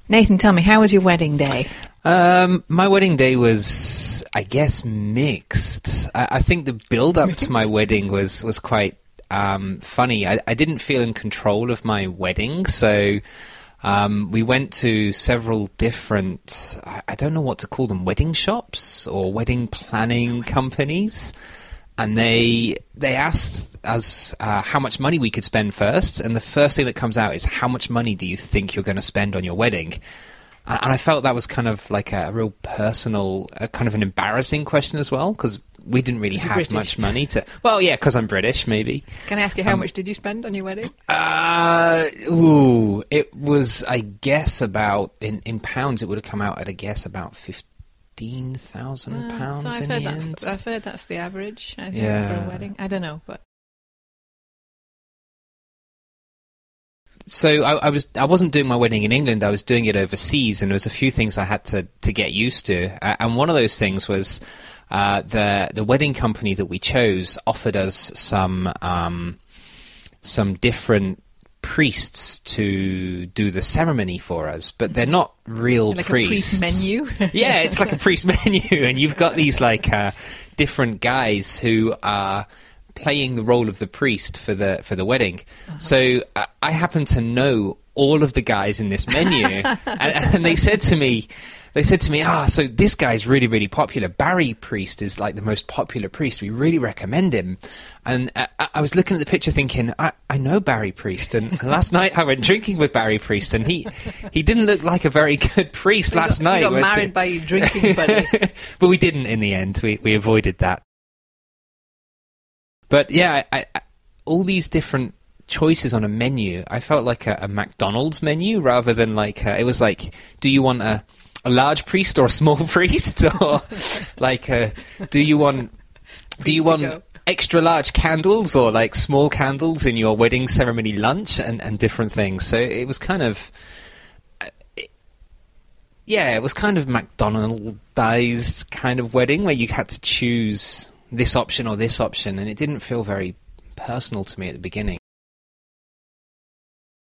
Nathan, tell me, how was your wedding day? My wedding day was, I guess, mixed. I think the build-up to my wedding was quite funny. I didn't feel in control of my wedding, so we went to several different, I don't know what to call them, wedding shops or wedding planning companies. And they asked us how much money we could spend first, and the first thing that comes out is, how much money do you think you're going to spend on your wedding? And I felt that was kind of like a real personal, kind of an embarrassing question as well, because we didn't really have British? much money to... Well, yeah, because I'm British, maybe. Can I ask you, how much did you spend on your wedding? It was, I guess, about, in pounds, it would have come out at, I guess, about £15,000 So in the end. I've heard that's the average, I think, Yeah. for a wedding. I don't know, but... So I wasn't doing my wedding in England. I was doing it overseas, and there was a few things I had to get used to. And one of those things was the wedding company that we chose offered us some different priests to do the ceremony for us, but they're not real like priests. A priest menu? Yeah, it's like a priest menu, and you've got these like different guys who are playing the role of the priest for the wedding. Uh-huh. So I happen to know all of the guys in this menu, and they said to me, so this guy's really, really popular. Barry Priest is like the most popular priest. We really recommend him. And I was looking at the picture thinking, I know Barry Priest. And last night I went drinking with Barry Priest, and he didn't look like a very good priest last night. You got married by your drinking buddy. But we didn't in the end. We avoided that. But yeah, I all these different choices on a menu, I felt like a McDonald's menu rather than like, it was like, do you want a large priest or a small priest? Or like, do you want extra large candles or like small candles in your wedding ceremony lunch and different things? So it was kind of, it was kind of McDonaldized kind of wedding where you had to choose this option or this option, and it didn't feel very personal to me at the beginning.